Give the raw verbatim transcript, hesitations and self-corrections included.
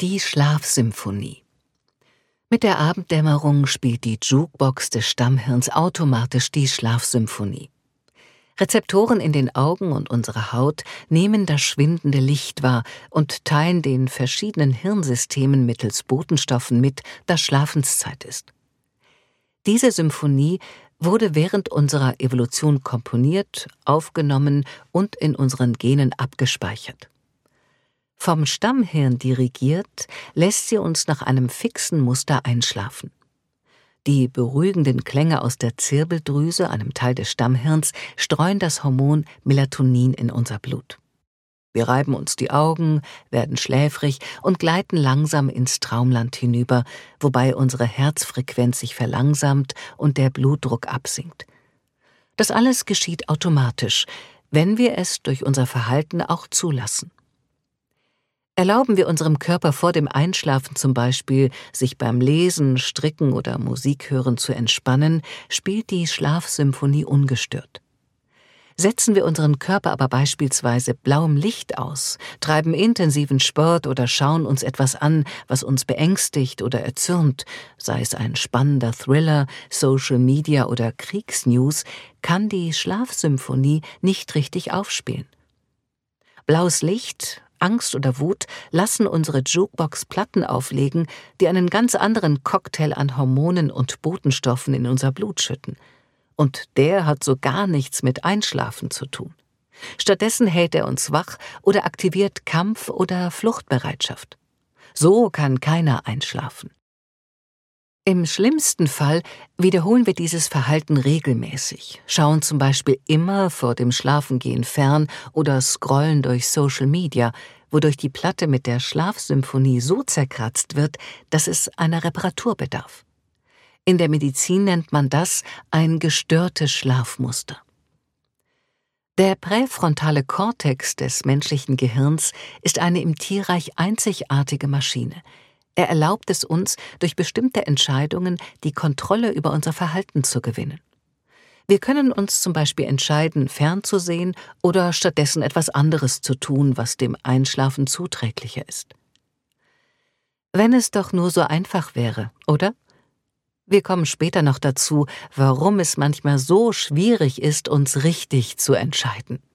Die Schlafsymphonie. Mit der Abenddämmerung spielt die Jukebox des Stammhirns automatisch die Schlafsymphonie. Rezeptoren in den Augen und unserer Haut nehmen das schwindende Licht wahr und teilen den verschiedenen Hirnsystemen mittels Botenstoffen mit, dass Schlafenszeit ist. Diese Symphonie wurde während unserer Evolution komponiert, aufgenommen und in unseren Genen abgespeichert. Vom Stammhirn dirigiert, lässt sie uns nach einem fixen Muster einschlafen. Die beruhigenden Klänge aus der Zirbeldrüse, einem Teil des Stammhirns, streuen das Hormon Melatonin in unser Blut. Wir reiben uns die Augen, werden schläfrig und gleiten langsam ins Traumland hinüber, wobei unsere Herzfrequenz sich verlangsamt und der Blutdruck absinkt. Das alles geschieht automatisch, wenn wir es durch unser Verhalten auch zulassen. Erlauben wir unserem Körper vor dem Einschlafen zum Beispiel, sich beim Lesen, Stricken oder Musik hören zu entspannen, spielt die Schlafsymphonie ungestört. Setzen wir unseren Körper aber beispielsweise blauem Licht aus, treiben intensiven Sport oder schauen uns etwas an, was uns beängstigt oder erzürnt, sei es ein spannender Thriller, Social Media oder Kriegsnews, kann die Schlafsymphonie nicht richtig aufspielen. Blaues Licht, Angst oder Wut lassen unsere Jukebox Platten auflegen, die einen ganz anderen Cocktail an Hormonen und Botenstoffen in unser Blut schütten. Und der hat so gar nichts mit Einschlafen zu tun. Stattdessen hält er uns wach oder aktiviert Kampf- oder Fluchtbereitschaft. So kann keiner einschlafen. Im schlimmsten Fall wiederholen wir dieses Verhalten regelmäßig, schauen zum Beispiel immer vor dem Schlafengehen fern oder scrollen durch Social Media, wodurch die Platte mit der Schlafsymphonie so zerkratzt wird, dass es einer Reparatur bedarf. In der Medizin nennt man das ein gestörtes Schlafmuster. Der präfrontale Kortex des menschlichen Gehirns ist eine im Tierreich einzigartige Maschine. Er erlaubt es uns, durch bestimmte Entscheidungen die Kontrolle über unser Verhalten zu gewinnen. Wir können uns zum Beispiel entscheiden, fernzusehen oder stattdessen etwas anderes zu tun, was dem Einschlafen zuträglicher ist. Wenn es doch nur so einfach wäre, oder? Wir kommen später noch dazu, warum es manchmal so schwierig ist, uns richtig zu entscheiden.